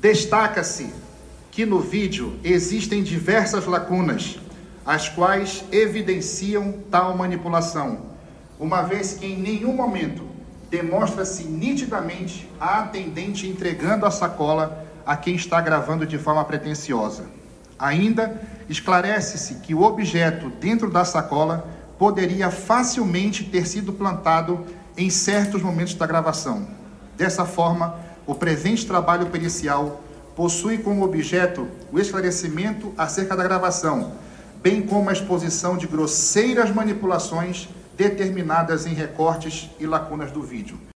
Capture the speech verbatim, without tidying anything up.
Destaca-se que no vídeo existem diversas lacunas, as quais evidenciam tal manipulação, uma vez que em nenhum momento demonstra-se nitidamente a atendente entregando a sacola a quem está gravando de forma pretensiosa. Ainda esclarece-se que o objeto dentro da sacola poderia facilmente ter sido plantado em certos momentos da gravação. Dessa forma, o presente trabalho pericial possui como objeto o esclarecimento acerca da gravação, bem como a exposição de grosseiras manipulações determinadas em recortes e lacunas do vídeo.